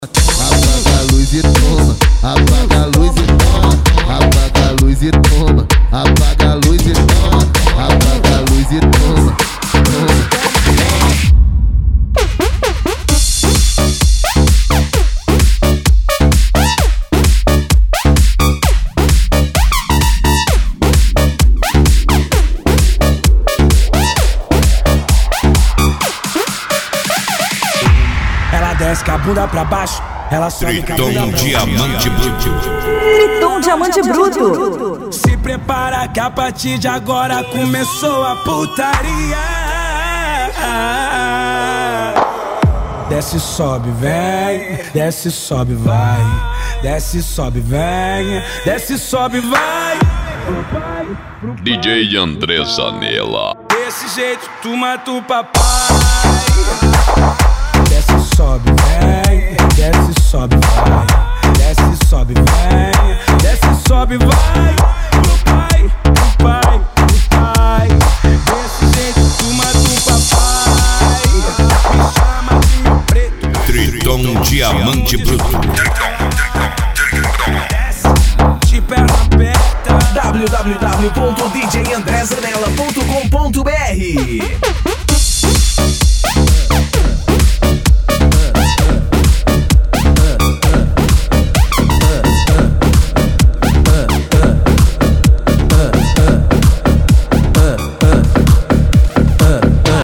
Apaga a luz e toma, apaga a luz e toma, apaga a luz e toma, apaga a luz e toma, apaga a luz e toma, toma. Ela desce com a bunda pra baixo, ela sobe com a bunda pra baixo. Diamante Bruto. Triton Diamante Bruto. Se prepara que a partir de agora começou a putaria. Desce, sobe, vem. Desce, sobe, vai. Desce, sobe, vem. Desce, sobe, vai. DJ André Zanella. Desse jeito tu mata o papai. Desce, sobe, vem. Desce, sobe, vai. Desce, sobe, vem. Desce, sobe, vai. Pro pai, pro pai, pro pai. Desse jeito tu mata o papai. Me chama de meu preto. Triton Diamante Bruto. Desce, de perna aberta. www.djandrezanella.com.br